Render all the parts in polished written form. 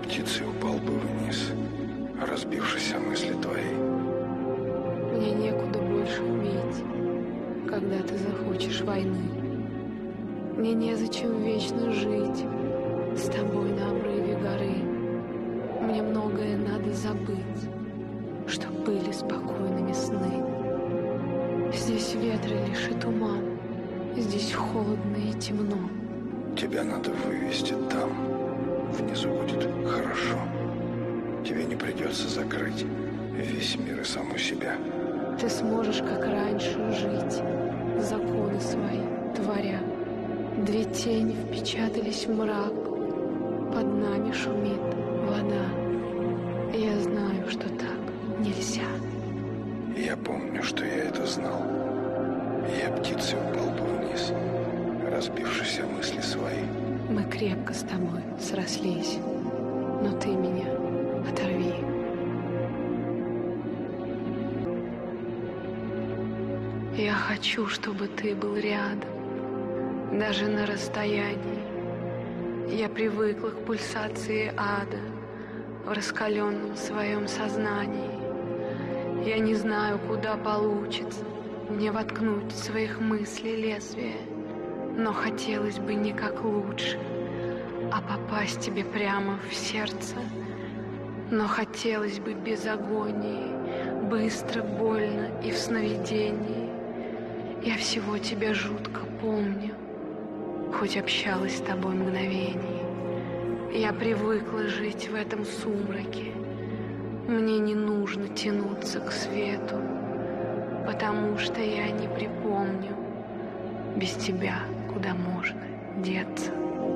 птицей упал бы вниз, разбившись о мысли твоей. Мне некуда больше убить, когда ты захочешь войны. Мне незачем вечно жить с тобой на обрыве горы. Мне многое надо забыть, чтоб были спокойными сны. Здесь ветры лишь и туман, здесь холодно и темно. Тебя надо вывести там, внизу будет хорошо. Тебе не придется закрыть весь мир и саму себя. Ты сможешь, как раньше, жить, законы свои творя. Две тени впечатались в мрак, под нами шумит вода. Я знаю, что так нельзя. Я помню, что я это знал. Я птицей упал бы вниз, разбившись о мысли свои. Мы крепко с тобой срослись, но ты меня оторви. Я хочу, чтобы ты был рядом, даже на расстоянии. Я привыкла к пульсации ада в раскаленном своем сознании. Я не знаю, куда получится мне воткнуть в своих мыслей лезвие, но хотелось бы не как лучше, а попасть тебе прямо в сердце. Но хотелось бы без агонии, быстро, больно и в сновидении. Я всего тебя жутко помню, хоть общалась с тобой мгновений. Я привыкла жить в этом сумраке. Мне не нужно тянуться к свету, потому что я не припомню без тебя, куда можно деться.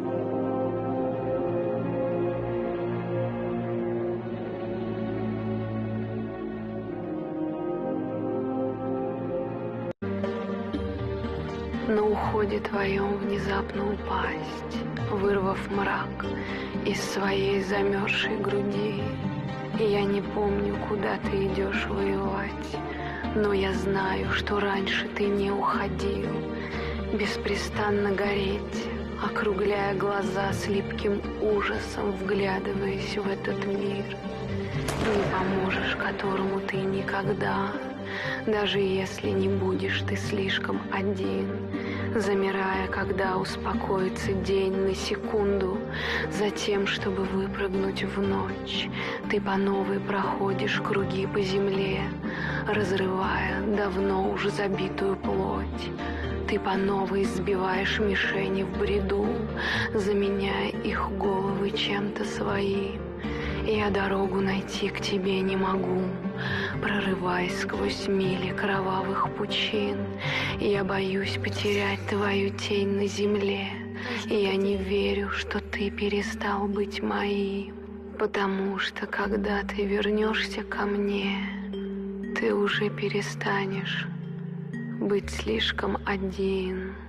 На уходе твоем внезапно упасть, вырвав мрак из своей замерзшей груди. И я не помню, куда ты идешь воевать, но я знаю, что раньше ты не уходил, беспрестанно гореть, округляя глаза с липким ужасом, вглядываясь в этот мир. Не поможешь, которому ты никогда, даже если не будешь ты слишком один, замирая, когда успокоится день на секунду, затем, чтобы выпрыгнуть в ночь, ты по новой проходишь круги по земле, разрывая давно уже забитую плоть. Ты по новой сбиваешь мишени в бреду, заменяя их головы чем-то своим. Я дорогу найти к тебе не могу, прорываясь сквозь мили кровавых пучин. Я боюсь потерять твою тень на земле, и я не верю, что ты перестал быть моим, потому что когда ты вернешься ко мне, ты уже перестанешь быть слишком один.